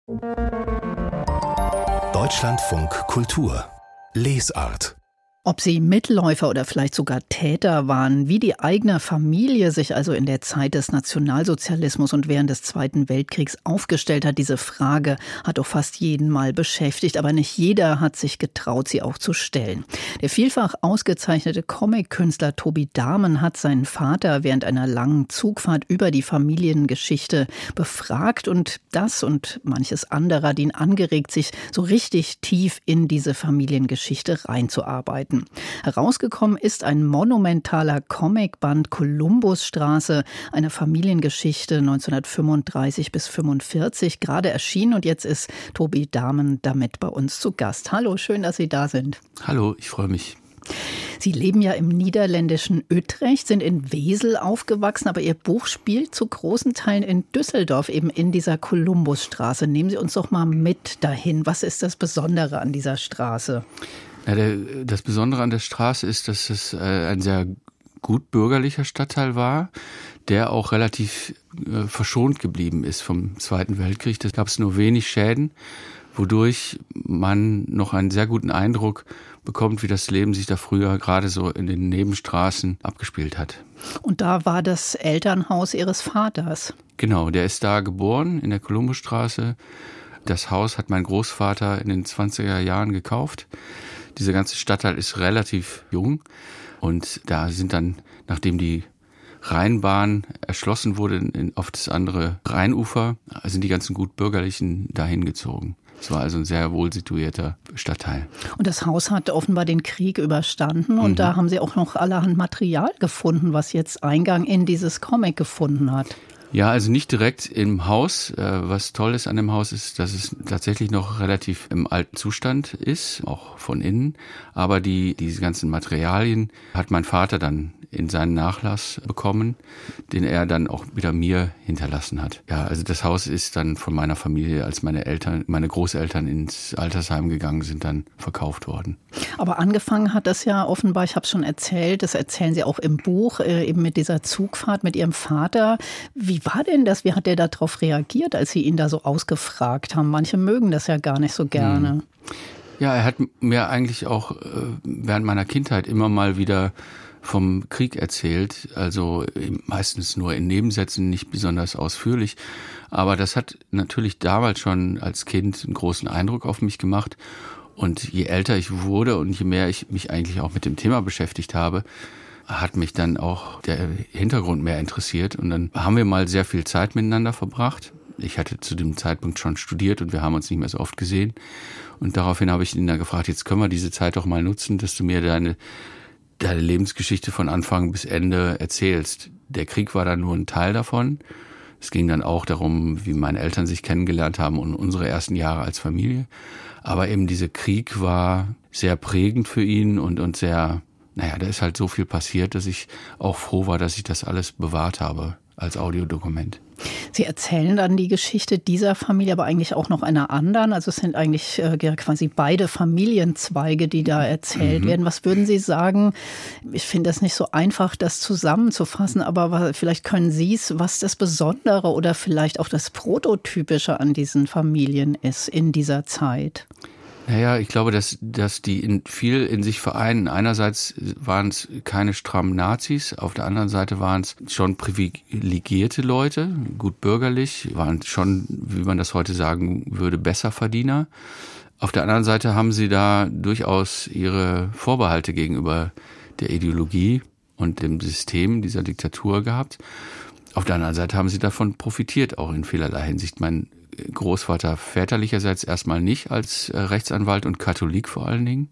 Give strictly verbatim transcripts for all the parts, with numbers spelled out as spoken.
Deutschlandfunk Kultur Lesart. Ob sie Mitläufer oder vielleicht sogar Täter waren, wie die eigene Familie sich also in der Zeit des Nationalsozialismus und während des Zweiten Weltkriegs aufgestellt hat, diese Frage hat doch fast jeden mal beschäftigt. Aber nicht jeder hat sich getraut, sie auch zu stellen. Der vielfach ausgezeichnete Comic-Künstler Tobi Dahmen hat seinen Vater während einer langen Zugfahrt über die Familiengeschichte befragt. Und das und manches andere hat ihn angeregt, sich so richtig tief in diese Familiengeschichte reinzuarbeiten. Herausgekommen ist ein monumentaler Comicband Kolumbusstraße, eine Familiengeschichte neunzehnhundertfünfunddreißig bis fünfundvierzig, gerade erschienen, und jetzt ist Tobi Dahmen damit bei uns zu Gast. Hallo, schön, dass Sie da sind. Hallo, ich freue mich. Sie leben ja im niederländischen Utrecht, sind in Wesel aufgewachsen, aber Ihr Buch spielt zu großen Teilen in Düsseldorf, eben in dieser Kolumbusstraße. Nehmen Sie uns doch mal mit dahin. Was ist das Besondere an dieser Straße? Ja, der, das Besondere an der Straße ist, dass es äh, ein sehr gut bürgerlicher Stadtteil war, der auch relativ äh, verschont geblieben ist vom Zweiten Weltkrieg. Da gab es nur wenig Schäden, wodurch man noch einen sehr guten Eindruck bekommt, wie das Leben sich da früher gerade so in den Nebenstraßen abgespielt hat. Und da war das Elternhaus Ihres Vaters? Genau, der ist da geboren, in der Kolumbusstraße. Das Haus hat mein Großvater in den zwanziger Jahren gekauft. Dieser ganze Stadtteil ist relativ jung und da sind dann, nachdem die Rheinbahn erschlossen wurde in, auf das andere Rheinufer, sind die ganzen Gutbürgerlichen dahin gezogen. Es war also ein sehr wohl situierter Stadtteil. Und das Haus hat offenbar den Krieg überstanden und mhm. da haben Sie auch noch allerhand Material gefunden, was jetzt Eingang in dieses Comic gefunden hat. Ja, also nicht direkt im Haus. Was toll ist an dem Haus ist, dass es tatsächlich noch relativ im alten Zustand ist, auch von innen. Aber die diese ganzen Materialien hat mein Vater dann in seinen Nachlass bekommen, den er dann auch wieder mir hinterlassen hat. Ja, also das Haus ist dann von meiner Familie, als meine Eltern, meine Großeltern ins Altersheim gegangen sind, dann verkauft worden. Aber angefangen hat das ja offenbar, ich habe es schon erzählt, das erzählen Sie auch im Buch, eben mit dieser Zugfahrt mit Ihrem Vater. Wie war denn das? Wie hat der darauf reagiert, als Sie ihn da so ausgefragt haben? Manche mögen das ja gar nicht so gerne. Hm. Ja, er hat mir eigentlich auch während meiner Kindheit immer mal wieder vom Krieg erzählt, also meistens nur in Nebensätzen, nicht besonders ausführlich. Aber das hat natürlich damals schon als Kind einen großen Eindruck auf mich gemacht. Und je älter ich wurde und je mehr ich mich eigentlich auch mit dem Thema beschäftigt habe, hat mich dann auch der Hintergrund mehr interessiert. Und dann haben wir mal sehr viel Zeit miteinander verbracht. Ich hatte zu dem Zeitpunkt schon studiert und wir haben uns nicht mehr so oft gesehen. Und daraufhin habe ich ihn dann gefragt, jetzt können wir diese Zeit doch mal nutzen, dass du mir deine deine Lebensgeschichte von Anfang bis Ende erzählst. Der Krieg war dann nur ein Teil davon. Es ging dann auch darum, wie meine Eltern sich kennengelernt haben und unsere ersten Jahre als Familie. Aber eben dieser Krieg war sehr prägend für ihn und, und sehr, naja, da ist halt so viel passiert, dass ich auch froh war, dass ich das alles bewahrt habe als Audiodokument. Sie erzählen dann die Geschichte dieser Familie, aber eigentlich auch noch einer anderen. Also es sind eigentlich äh, quasi beide Familienzweige, die da erzählt mhm. werden. Was würden Sie sagen? Ich finde das nicht so einfach, das zusammenzufassen, aber vielleicht können Sie es, was das Besondere oder vielleicht auch das Prototypische an diesen Familien ist in dieser Zeit. Naja, ich glaube, dass, dass die in viel in sich vereinen. Einerseits waren es keine strammen Nazis, auf der anderen Seite waren es schon privilegierte Leute, gut bürgerlich, waren schon, wie man das heute sagen würde, Besserverdiener. Auf der anderen Seite haben sie da durchaus ihre Vorbehalte gegenüber der Ideologie und dem System dieser Diktatur gehabt. Auf der anderen Seite haben sie davon profitiert, auch in vielerlei Hinsicht. Mein Großvater väterlicherseits erstmal nicht als Rechtsanwalt und Katholik vor allen Dingen,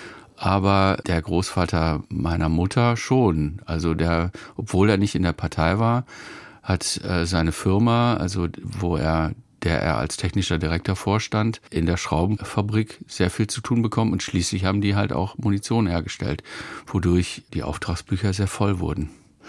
aber der Großvater meiner Mutter schon. Also der, obwohl er nicht in der Partei war, hat äh, seine Firma, also wo er, der er als technischer Direktor vorstand, in der Schraubenfabrik sehr viel zu tun bekommen und schließlich haben die halt auch Munition hergestellt, wodurch die Auftragsbücher sehr voll wurden.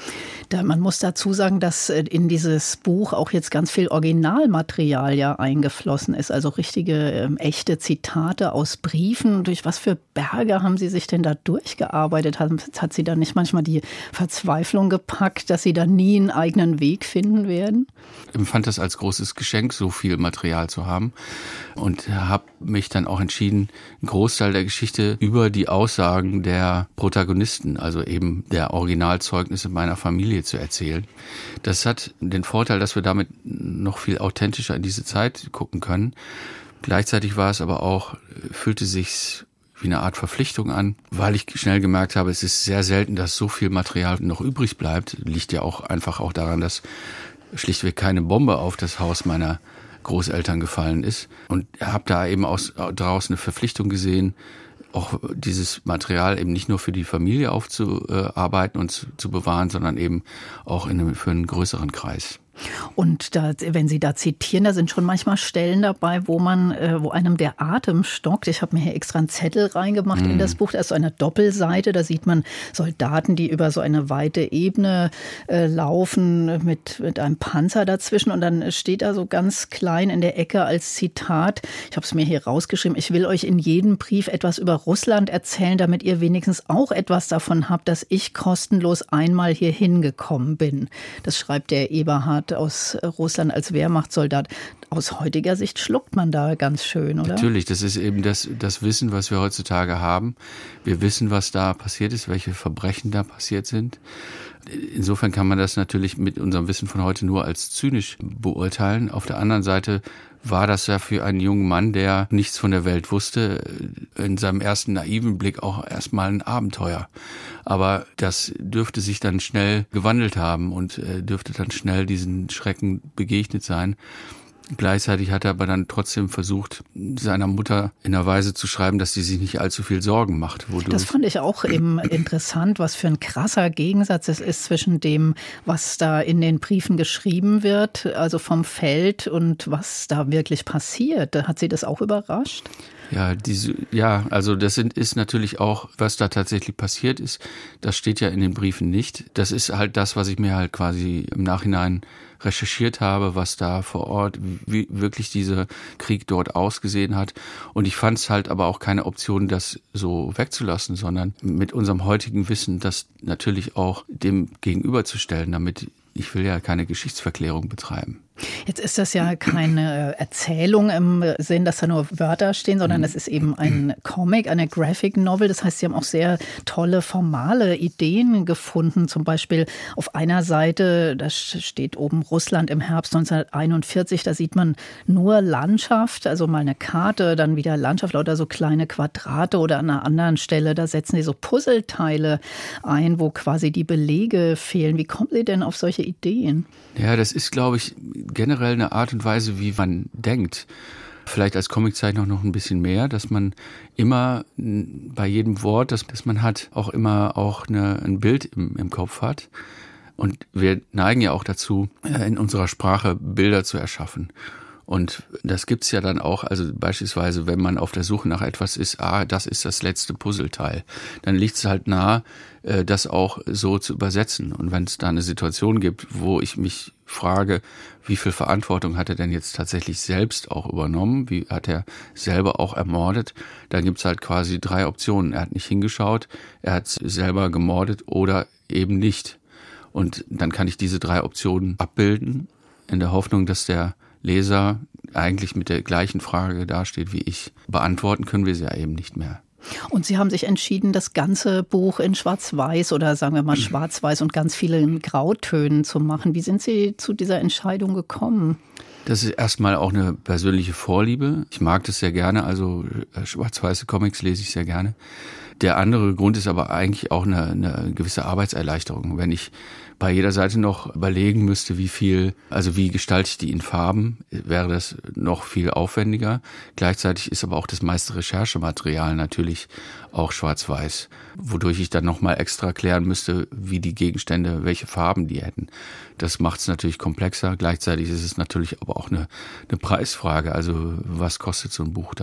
Da, man muss dazu sagen, dass in dieses Buch auch jetzt ganz viel Originalmaterial ja eingeflossen ist, also richtige, ähm, echte Zitate aus Briefen. Durch was für Berge haben Sie sich denn da durchgearbeitet? Hat, hat Sie da nicht manchmal die Verzweiflung gepackt, dass Sie da nie einen eigenen Weg finden werden? Ich empfand das als großes Geschenk, so viel Material zu haben und habe mich dann auch entschieden, einen Großteil der Geschichte über die Aussagen der Protagonisten, also eben der Originalzeugnisse meiner Familie zu erzählen. Das hat den Vorteil, dass wir damit noch viel authentischer in diese Zeit gucken können. Gleichzeitig war es aber auch, fühlte sich's wie eine Art Verpflichtung an, weil ich schnell gemerkt habe, es ist sehr selten, dass so viel Material noch übrig bleibt. Liegt ja auch einfach auch daran, dass schlichtweg keine Bombe auf das Haus meiner Großeltern gefallen ist. Und habe da eben aus, daraus eine Verpflichtung gesehen, auch dieses Material eben nicht nur für die Familie aufzuarbeiten und zu, zu bewahren, sondern eben auch in einem, für einen größeren Kreis. Und da, wenn Sie da zitieren, da sind schon manchmal Stellen dabei, wo man, äh, wo einem der Atem stockt. Ich habe mir hier extra einen Zettel reingemacht mm. in das Buch. Da ist so eine Doppelseite. Da sieht man Soldaten, die über so eine weite Ebene äh, laufen mit, mit einem Panzer dazwischen. Und dann steht da so ganz klein in der Ecke als Zitat, ich habe es mir hier rausgeschrieben, ich will euch in jedem Brief etwas über Russland erzählen, damit ihr wenigstens auch etwas davon habt, dass ich kostenlos einmal hier hingekommen bin. Das schreibt der Eberhard aus Russland als Wehrmachtssoldat. Aus heutiger Sicht schluckt man da ganz schön, oder? Natürlich, das ist eben das, das Wissen, was wir heutzutage haben. Wir wissen, was da passiert ist, welche Verbrechen da passiert sind. Insofern kann man das natürlich mit unserem Wissen von heute nur als zynisch beurteilen. Auf der anderen Seite war das ja für einen jungen Mann, der nichts von der Welt wusste, in seinem ersten naiven Blick auch erstmal ein Abenteuer. Aber das dürfte sich dann schnell gewandelt haben und dürfte dann schnell diesen Schrecken begegnet sein. Gleichzeitig hat er aber dann trotzdem versucht, seiner Mutter in einer Weise zu schreiben, dass sie sich nicht allzu viel Sorgen macht. Wodurch das fand ich auch eben interessant, was für ein krasser Gegensatz es ist zwischen dem, was da in den Briefen geschrieben wird, also vom Feld, und was da wirklich passiert. Hat Sie das auch überrascht? Ja, diese, ja, also das sind, ist natürlich auch, was da tatsächlich passiert ist. Das steht ja in den Briefen nicht. Das ist halt das, was ich mir halt quasi im Nachhinein recherchiert habe, was da vor Ort, wie wirklich dieser Krieg dort ausgesehen hat. Und ich fand es halt aber auch keine Option, das so wegzulassen, sondern mit unserem heutigen Wissen das natürlich auch dem gegenüberzustellen, damit ich will ja keine Geschichtsverklärung betreiben. Jetzt ist das ja keine Erzählung im Sinn, dass da nur Wörter stehen, sondern es ist eben ein Comic, eine Graphic Novel. Das heißt, Sie haben auch sehr tolle formale Ideen gefunden. Zum Beispiel auf einer Seite, da steht oben Russland im Herbst neunzehnhunderteinundvierzig. Da sieht man nur Landschaft, also mal eine Karte, dann wieder Landschaft oder so kleine Quadrate. Oder an einer anderen Stelle, da setzen Sie so Puzzleteile ein, wo quasi die Belege fehlen. Wie kommen Sie denn auf solche Ideen? Ja, das ist, glaube ich, generell eine Art und Weise, wie man denkt. Vielleicht als Comiczeichner noch ein bisschen mehr, dass man immer bei jedem Wort, das, das man hat, auch immer auch eine, ein Bild im, im Kopf hat. Und wir neigen ja auch dazu, in unserer Sprache Bilder zu erschaffen. Und das gibt's ja dann auch, also beispielsweise, wenn man auf der Suche nach etwas ist, ah, das ist das letzte Puzzleteil, dann liegt es halt nahe, das auch so zu übersetzen. Und wenn es da eine Situation gibt, wo ich mich frage, wie viel Verantwortung hat er denn jetzt tatsächlich selbst auch übernommen, wie hat er selber auch ermordet, dann gibt's halt quasi drei Optionen. Er hat nicht hingeschaut, er hat selber gemordet oder eben nicht. Und dann kann ich diese drei Optionen abbilden, in der Hoffnung, dass der Leser eigentlich mit der gleichen Frage dasteht wie ich. Beantworten können wir sie ja eben nicht mehr. Und Sie haben sich entschieden, das ganze Buch in Schwarz-Weiß oder sagen wir mal Schwarz-Weiß und ganz vielen Grautönen zu machen. Wie sind Sie zu dieser Entscheidung gekommen? Das ist erstmal auch eine persönliche Vorliebe. Ich mag das sehr gerne, also schwarz-weiße Comics lese ich sehr gerne. Der andere Grund ist aber eigentlich auch eine, eine gewisse Arbeitserleichterung. Wenn ich bei jeder Seite noch überlegen müsste, wie viel, also wie gestalte ich die in Farben, wäre das noch viel aufwendiger. Gleichzeitig ist aber auch das meiste Recherchematerial natürlich auch schwarz-weiß, wodurch ich dann nochmal extra klären müsste, wie die Gegenstände, welche Farben die hätten. Das macht es natürlich komplexer. Gleichzeitig ist es natürlich aber auch eine, eine Preisfrage. Also was kostet so ein Buch dann?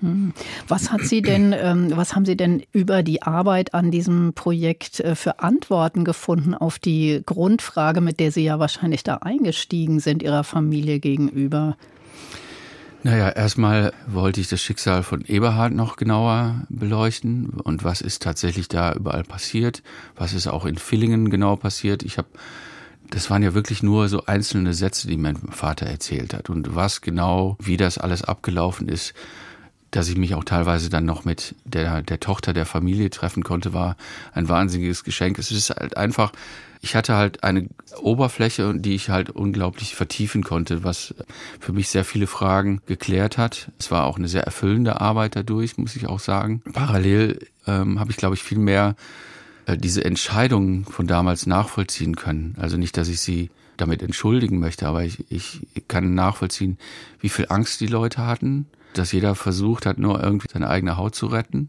Hm. Was hat Sie denn, ähm, was haben Sie denn über die Arbeit an diesem Projekt äh, für Antworten gefunden auf die Grundfrage, mit der Sie ja wahrscheinlich da eingestiegen sind, Ihrer Familie gegenüber? Naja, erstmal wollte ich das Schicksal von Eberhard noch genauer beleuchten und was ist tatsächlich da überall passiert, was ist auch in Villingen genau passiert. Ich habe, das waren ja wirklich nur so einzelne Sätze, die mein Vater erzählt hat und was genau, wie das alles abgelaufen ist, dass ich mich auch teilweise dann noch mit der, der Tochter der Familie treffen konnte, war ein wahnsinniges Geschenk. Es ist halt einfach, ich hatte halt eine Oberfläche, die ich halt unglaublich vertiefen konnte, was für mich sehr viele Fragen geklärt hat. Es war auch eine sehr erfüllende Arbeit dadurch, muss ich auch sagen. Parallel ähm, habe ich, glaube ich, viel mehr äh, diese Entscheidungen von damals nachvollziehen können. Also nicht, dass ich sie damit entschuldigen möchte, aber ich, ich kann nachvollziehen, wie viel Angst die Leute hatten, dass jeder versucht hat, nur irgendwie seine eigene Haut zu retten.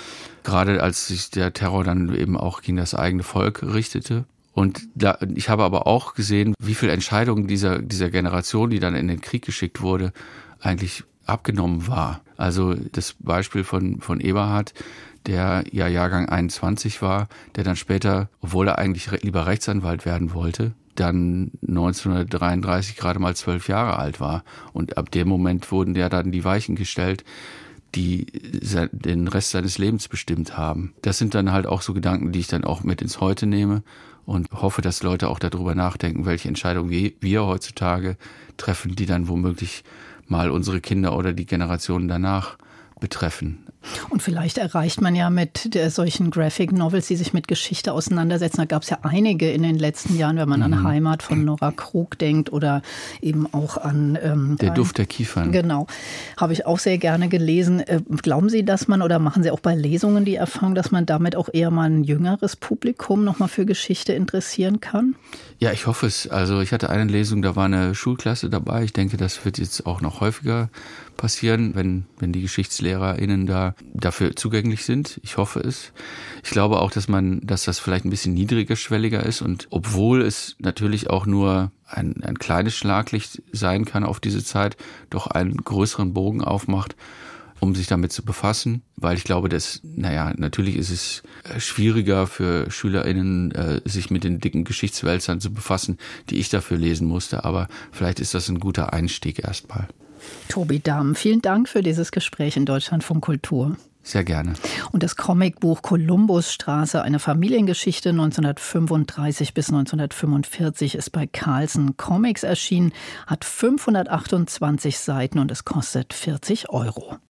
Gerade als sich der Terror dann eben auch gegen das eigene Volk richtete. Und da, ich habe aber auch gesehen, wie viel Entscheidungen dieser, dieser Generation, die dann in den Krieg geschickt wurde, eigentlich abgenommen war. Also das Beispiel von, von Eberhard, der ja Jahrgang einundzwanzig war, der dann später, obwohl er eigentlich lieber Rechtsanwalt werden wollte, dann neunzehnhundertdreiunddreißig gerade mal zwölf Jahre alt war. Und ab dem Moment wurden ja dann die Weichen gestellt, die den Rest seines Lebens bestimmt haben. Das sind dann halt auch so Gedanken, die ich dann auch mit ins Heute nehme und hoffe, dass Leute auch darüber nachdenken, welche Entscheidungen wir, wir heutzutage treffen, die dann womöglich mal unsere Kinder oder die Generationen danach betreffen. Und vielleicht erreicht man ja mit der, solchen Graphic Novels, die sich mit Geschichte auseinandersetzen. Da gab es ja einige in den letzten Jahren, wenn man mhm. an Heimat von Nora Krug denkt oder eben auch an... Ähm, der Duft der Kiefern. Genau, habe ich auch sehr gerne gelesen. Äh, glauben Sie, dass man, oder machen Sie auch bei Lesungen die Erfahrung, dass man damit auch eher mal ein jüngeres Publikum nochmal für Geschichte interessieren kann? Ja, ich hoffe es. Also ich hatte eine Lesung, da war eine Schulklasse dabei. Ich denke, das wird jetzt auch noch häufiger passieren, wenn, wenn die GeschichtslehrerInnen da dafür zugänglich sind. Ich hoffe es. Ich glaube auch, dass man, dass das vielleicht ein bisschen niedrigerschwelliger ist und obwohl es natürlich auch nur ein, ein kleines Schlaglicht sein kann auf diese Zeit, doch einen größeren Bogen aufmacht, um sich damit zu befassen, weil ich glaube, dass, naja, natürlich ist es schwieriger für SchülerInnen, sich mit den dicken Geschichtswälzern zu befassen, die ich dafür lesen musste, aber vielleicht ist das ein guter Einstieg erstmal. Tobi Dahm, vielen Dank für dieses Gespräch in Deutschlandfunk Kultur. Sehr gerne. Und das Comicbuch Kolumbusstraße, eine Familiengeschichte neunzehnhundertfünfunddreißig bis neunzehnhundertfünfundvierzig ist bei Carlsen Comics erschienen, hat fünfhundertachtundzwanzig Seiten und es kostet vierzig Euro.